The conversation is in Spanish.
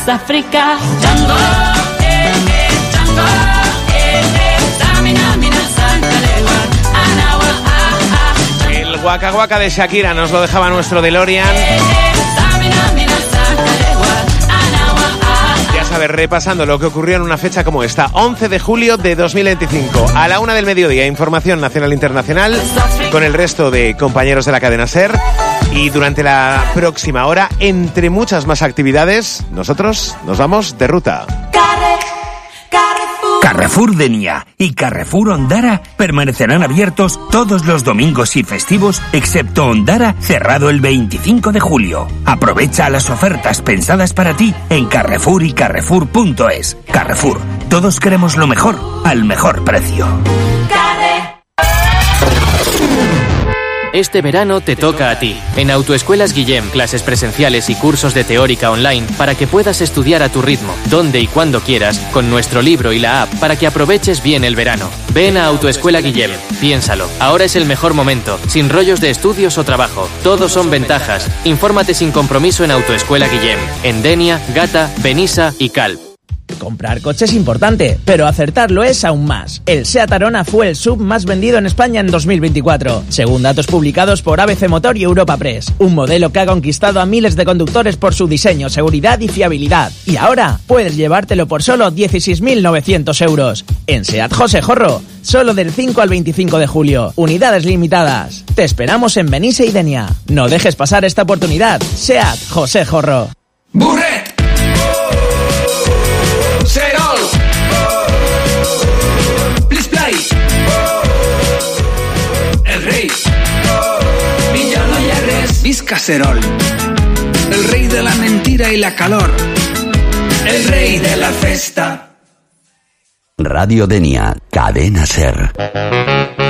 África. Django, Django, Samina, Mina, Santalewa, Anawa, El Waka Waka de Shakira nos lo dejaba nuestro DeLorean. Ya sabes, repasando lo que ocurrió en una fecha como esta, 11 de julio de 2025, a la 1 del mediodía, información nacional e internacional con el resto de compañeros de la cadena SER. Y durante la próxima hora, entre muchas más actividades, nosotros nos vamos de ruta. Carrefour Denia y Carrefour Ondara permanecerán abiertos todos los domingos y festivos, excepto Ondara, cerrado el 25 de julio. Aprovecha las ofertas pensadas para ti en Carrefour y Carrefour.es. Carrefour, todos queremos lo mejor, al mejor precio. Este verano te toca a ti. En Autoescuelas Guillem, clases presenciales y cursos de teórica online para que puedas estudiar a tu ritmo, donde y cuando quieras, con nuestro libro y la app para que aproveches bien el verano. Ven a Autoescuela Guillem, piénsalo. Ahora es el mejor momento, sin rollos de estudios o trabajo. Todos son ventajas. Infórmate sin compromiso en Autoescuela Guillem, en Denia, Gata, Benissa y Calp. Comprar coche es importante, pero acertarlo es aún más. El SEAT Arona fue el SUV más vendido en España en 2024, según datos publicados por ABC Motor y Europa Press. Un modelo que ha conquistado a miles de conductores por su diseño, seguridad y fiabilidad. Y ahora puedes llevártelo por solo 16.900 euros. En SEAT José Jorro, solo del 5 al 25 de julio. Unidades limitadas. Te esperamos en Benissa y Denia. No dejes pasar esta oportunidad. SEAT José Jorro. ¡Burret! Serol, Plisplay, El Rey, Villano Yerres, Vizca Serol, el rey de la mentira y la calor, el rey de la festa. Radio Denia, cadena SER.